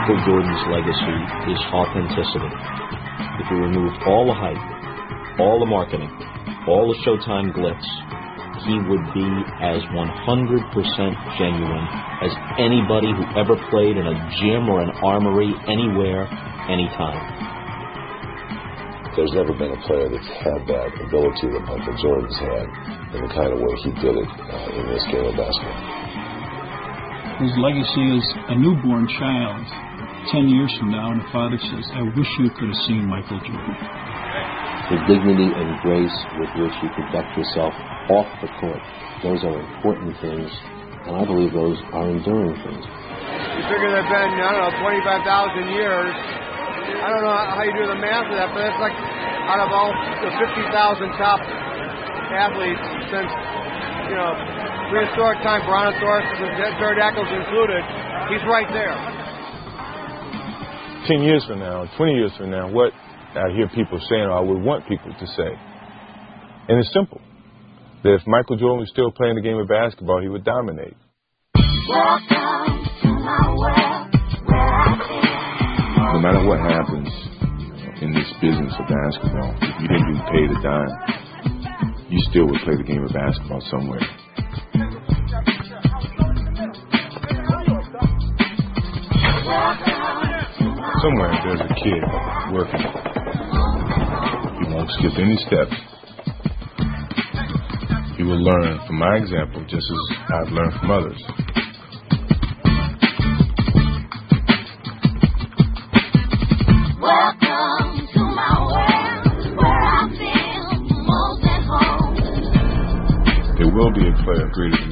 Michael Jordan's legacy is authenticity. If you remove all the hype, all the marketing, all the Showtime glitz, he would be as 100% genuine as anybody who ever played in a gym or an armory, anywhere, anytime. There's never been a player that's had that ability that Michael Jordan's had in the kind of way he did it in this game of basketball. His legacy is a newborn child. 10 years from now, and the father says, I wish you could have seen Michael Jordan. The dignity and grace with which you conduct yourself off the court, those are important things, and I believe those are enduring things. You figure there have been, 25,000 years. I don't know how you do the math of that, but that's like out of all the 50,000 top athletes since, prehistoric time, Brontosaurus, pterodactyls included, he's right there. 10 years from now, 20 years from now, what I hear people saying, or I would want people to say, and it's simple, that if Michael Jordan was still playing the game of basketball, he would dominate. No matter what happens in this business of basketball, if you didn't get paid a dime, you still would play the game of basketball somewhere. Somewhere there's a kid working. He won't skip any steps. He will learn from my example just as I've learned from others. Welcome to my world where I feel most at home. There will be a player greater than